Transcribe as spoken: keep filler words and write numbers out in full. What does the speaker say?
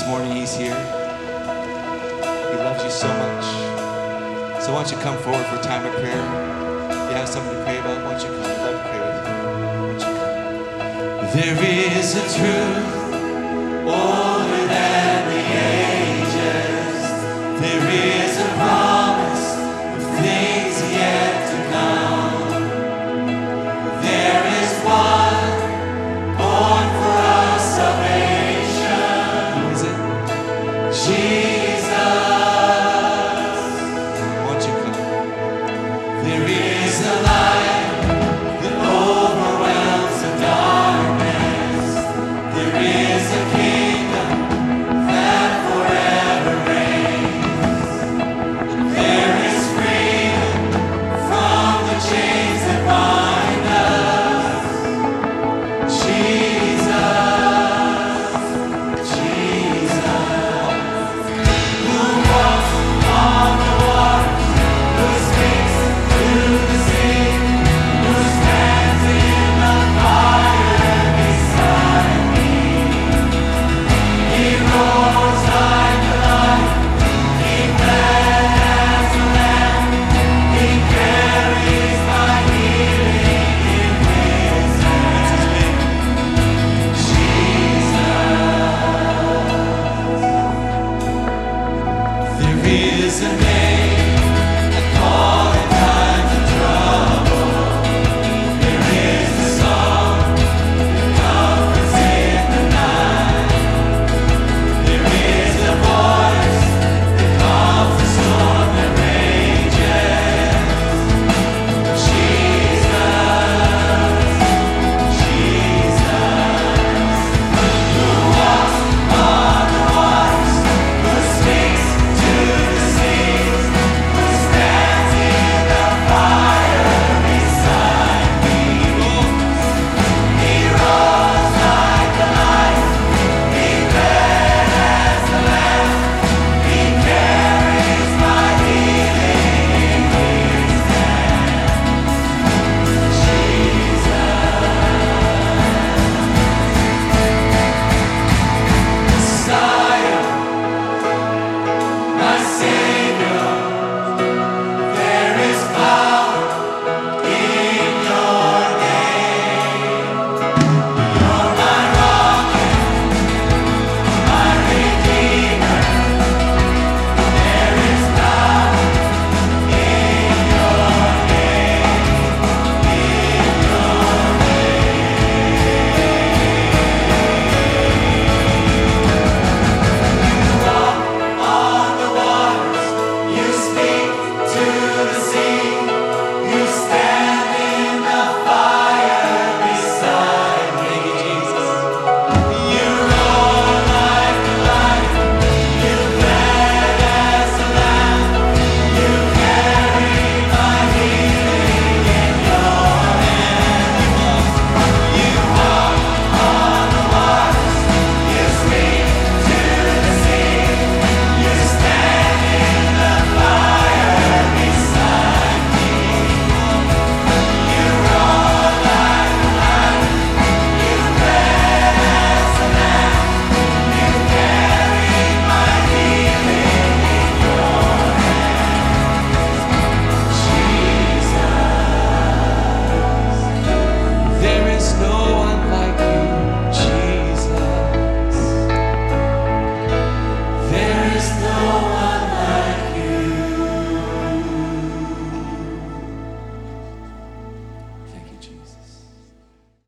this morning. He's here. He loves you so much. So why don't you come forward for a time of prayer? If you have something to pray about, why don't you come? I'd love to pray with you. Why don't you come? There is a truth. Oh.